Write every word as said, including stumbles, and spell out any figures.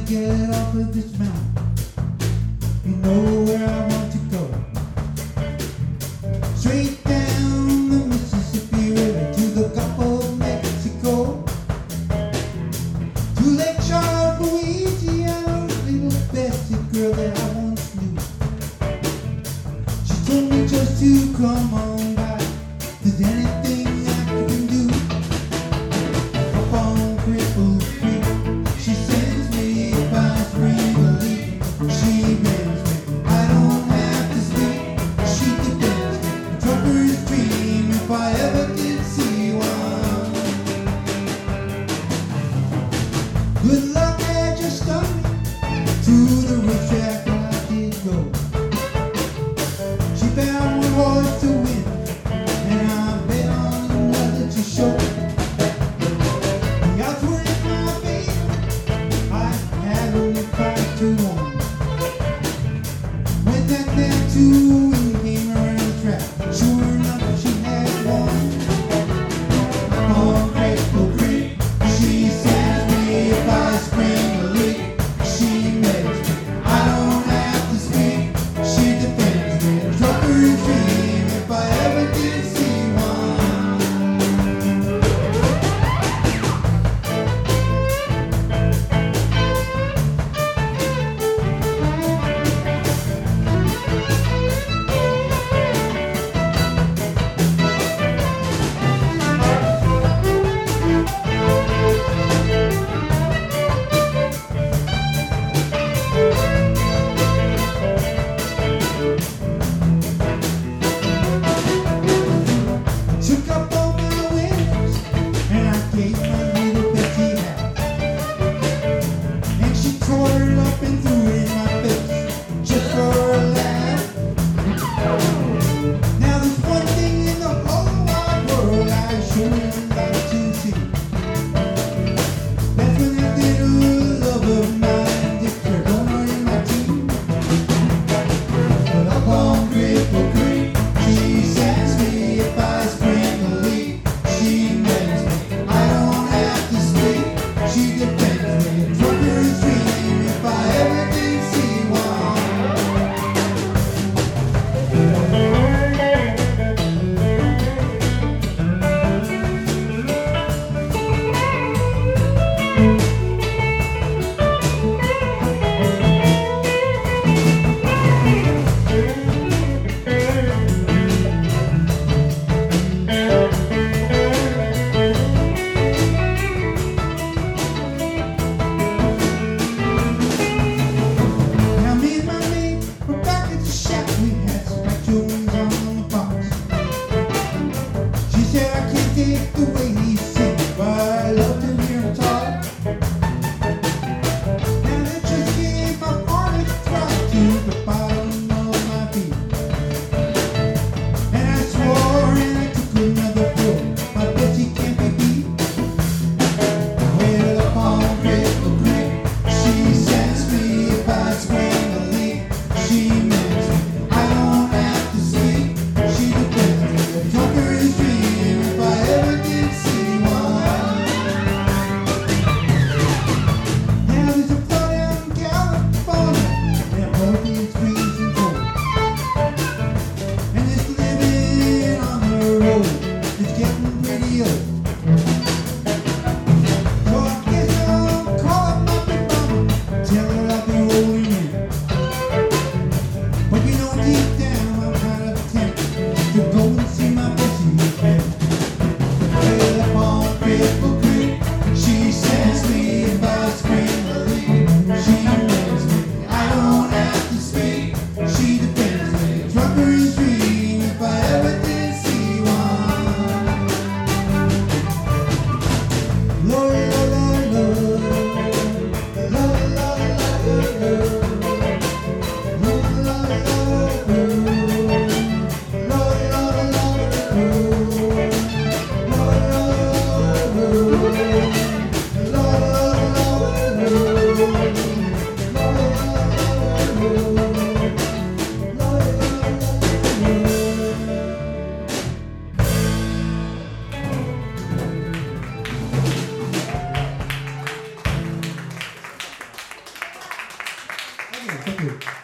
get off of this mountain. You know where I want to go. Straight down the Mississippi River to the Gulf of Mexico, to Lake Charles, Louisiana, little Bessie girl that I once knew. She told me just to come on by, there's anything I can do. Up on Cripple Creek, she sends me by spring to leave. Thank you.